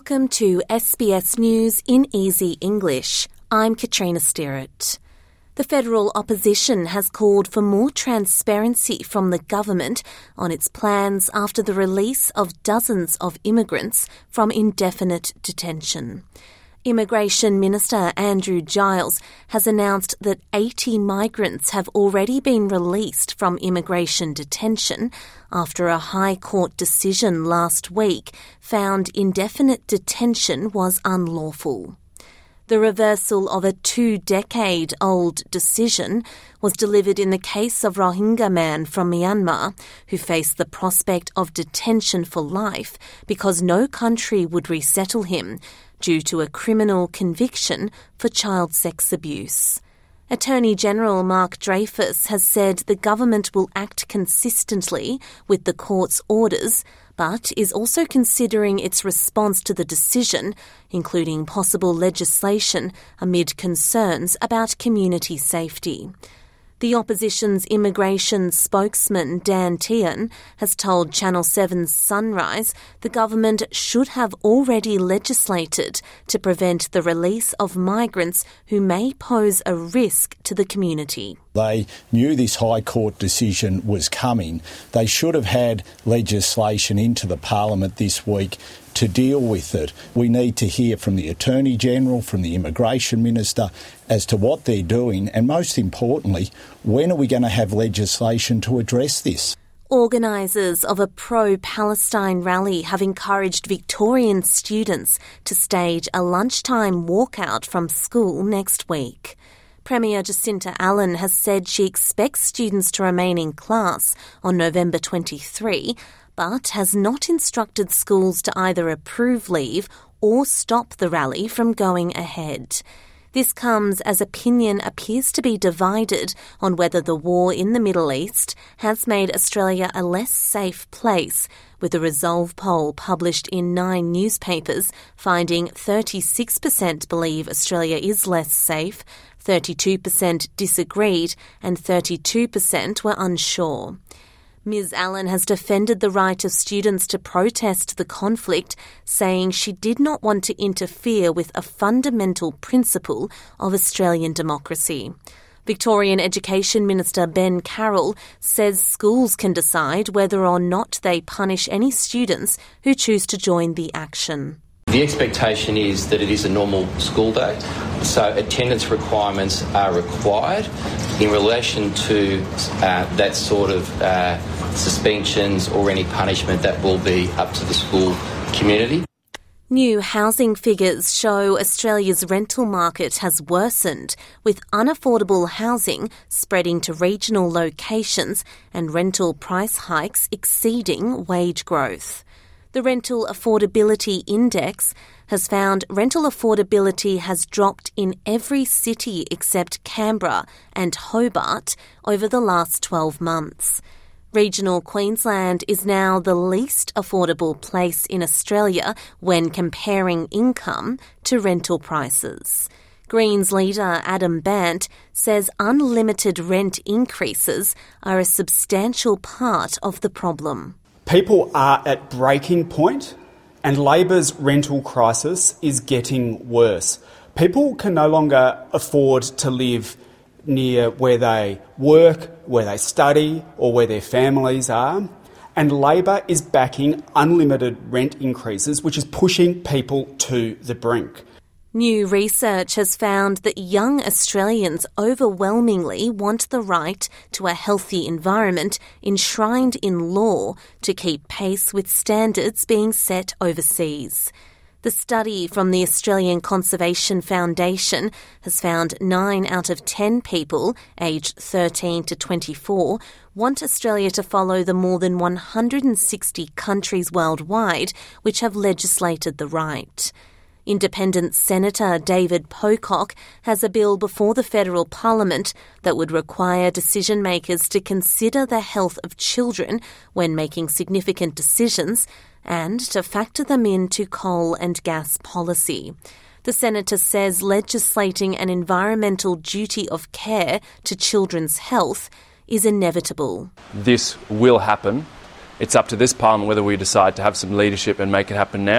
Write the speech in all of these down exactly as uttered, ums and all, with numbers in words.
Welcome to S B S News in Easy English. I'm Katrina Stirrett. The federal opposition has called for more transparency from the government on its plans after the release of dozens of immigrants from indefinite detention. Immigration Minister Andrew Giles has announced that eighty migrants have already been released from immigration detention after a High Court decision last week found indefinite detention was unlawful. The reversal of a two-decade-old decision was delivered in the case of Rohingya man from Myanmar who faced the prospect of detention for life because no country would resettle him due to a criminal conviction for child sex abuse. Attorney General Mark Dreyfus has said the government will act consistently with the court's orders, but is also considering its response to the decision, including possible legislation amid concerns about community safety. The opposition's immigration spokesman Dan Tehan has told Channel seven's Sunrise the government should have already legislated to prevent the release of migrants who may pose a risk to the community. They knew this High Court decision was coming. They should have had legislation into the Parliament this week to deal with it. We need to hear from the Attorney General, from the Immigration Minister, as to what they're doing, and most importantly, when are we going to have legislation to address this? Organisers of a pro-Palestine rally have encouraged Victorian students to stage a lunchtime walkout from school next week. Premier Jacinta Allen has said she expects students to remain in class on November twenty-third, but has not instructed schools to either approve leave or stop the rally from going ahead. This comes as opinion appears to be divided on whether the war in the Middle East has made Australia a less safe place, with a Resolve poll published in nine newspapers finding thirty-six percent believe Australia is less safe, thirty-two percent disagreed, and thirty-two percent were unsure. Miz Allen has defended the right of students to protest the conflict, saying she did not want to interfere with a fundamental principle of Australian democracy. Victorian Education Minister Ben Carroll says schools can decide whether or not they punish any students who choose to join the action. The expectation is that it is a normal school day, so attendance requirements are required. In relation to uh, that sort of uh, suspensions or any punishment, that will be up to the school community. New housing figures show Australia's rental market has worsened, with unaffordable housing spreading to regional locations and rental price hikes exceeding wage growth. The Rental Affordability Index has found rental affordability has dropped in every city except Canberra and Hobart over the last twelve months. Regional Queensland is now the least affordable place in Australia when comparing income to rental prices. Greens leader Adam Bandt says unlimited rent increases are a substantial part of the problem. People are at breaking point, and Labor's rental crisis is getting worse. People can no longer afford to live near where they work, where they study, or where their families are, and Labor is backing unlimited rent increases, which is pushing people to the brink. New research has found that young Australians overwhelmingly want the right to a healthy environment enshrined in law to keep pace with standards being set overseas. The study from the Australian Conservation Foundation has found nine out of ten people aged thirteen to twenty-four want Australia to follow the more than one hundred sixty countries worldwide which have legislated the right. Independent Senator David Pocock has a bill before the federal parliament that would require decision makers to consider the health of children when making significant decisions and to factor them into coal and gas policy. The senator says legislating an environmental duty of care to children's health is inevitable. This will happen. It's up to this parliament whether we decide to have some leadership and make it happen now,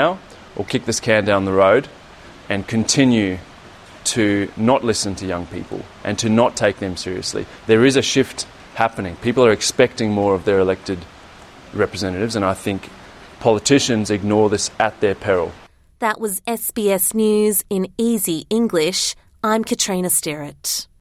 or kick this can down the road and continue to not listen to young people and to not take them seriously. There is a shift happening. People are expecting more of their elected representatives, and I think politicians ignore this at their peril. That was S B S News in Easy English. I'm Katrina Sterrett.